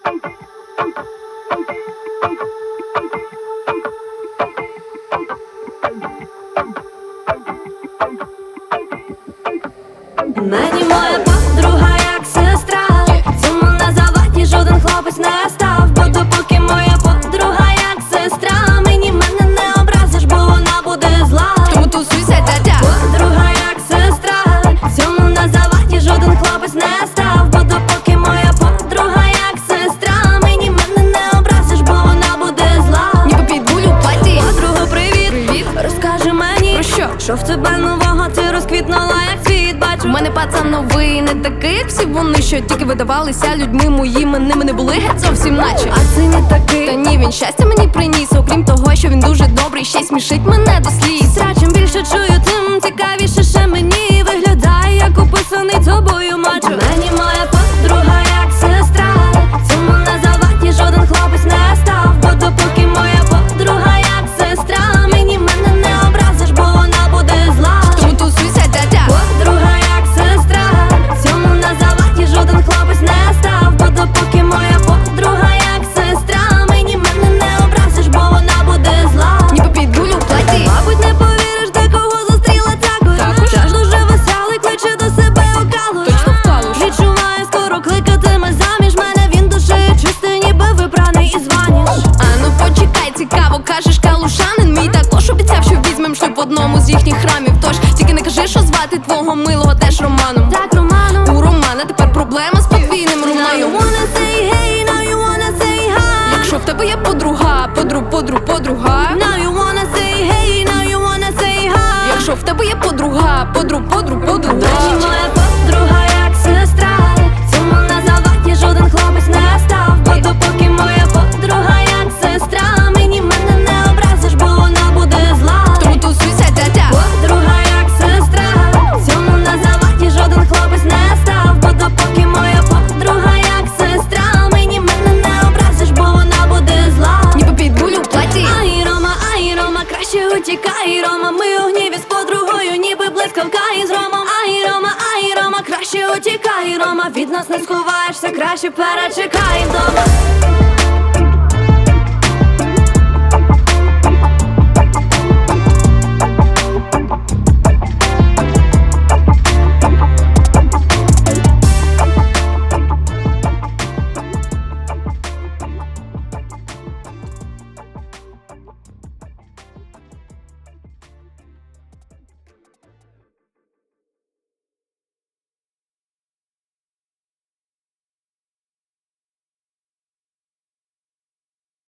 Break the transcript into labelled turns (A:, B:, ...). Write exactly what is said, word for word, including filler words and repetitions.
A: Мені моя подруга як сестра, цьому на заваді жоден хлопець не став. Бо допоки моя подруга як сестра, мені мене не образиш, бо вона буде зла.
B: Тому тусуйся, тятя.
A: Подруга як сестра, цьому на заваді жоден хлопець не став. Бо допоки моя подруга як сестра, мені мене не образиш, бо вона буде зла.
B: Ніби підбуль у платі.
A: Подруга, привіт,
B: Привіт.
A: розкажи мені,
B: Про що?
A: що в тебе нового, ти розквітнула як цвіт.
B: У мене пацан новий, не такий, як всі вони, що тільки видавалися людьми моїми, ними не були геть зовсім наче.
A: А це не такий.
B: Та ні, він щастя мені приніс, окрім того, що він дуже добрий, ще й смішить мене до сліз.
A: Сестра, чим більше чую, тим цікавіше ще мені виглядає, як описаний тобою мачо. Мені моя подруга як сестра, цьому на заваді жоден хлопець не став. Бо допоки моя подруга як сестра, мені мене не образиш, бо вона буде зла.
B: Тому тусуйся, тятя.
A: Подруга як сестра, цьому на заваді жоден хлопець не став. Бо допоки моя подруга як сестра, мені мене не образиш, бо вона буде зла.
B: Ніби підбуль у платі.
A: Мабуть, не повіриш, де кого зустріла також.
B: Також?
A: Теж дуже веселий, кличе до себе у калуш.
B: Точно в калуш.
A: Відчуваю, скоро кликатиме заміж мене. Він душею чистий, ніби вибраний із ваніш.
B: А ну почекай, цікаво, кажеш, калушанин мій також обіцяв, що візьмем шлюб в одному з їхніх храмів. Тож тільки не кажи, що звати твого милого теж Романом.
A: Так, Роману.
B: У Романа тепер проблема з подвійним
A: Now you
B: Романом.
A: wanna say hey, now you wanna say hi.
B: Якщо в тебе є подруга, подру, подру, подруга.
A: Now you wanna say hey, now you wanna say hi.
B: Якщо в тебе є подруга, подру, подру,
A: Мені
B: подруга.
A: моя подруга як сестра, цьому на заваді жоден хлопець не став. Бо допоки моя подруга як сестра, мені мене не образиш, бо вона буде зла.
B: Тому тусуйся, тятя.
A: Подруга як сестра, цьому на заваді жоден хлопець не став. Бо допоки моя подруга як сестра, мені мене не образиш, бо вона буде зла.
B: Ніби підбуль у платі.
A: Ай, Рома, ай, Рома, краще утікай, Рома. Ми у гніві з подругою, ніби блискавка із Ромом. Ай, Рома, ай, Рома, краще утікай, Рома. Від нас не сховаєшся, краще перечекай вдома.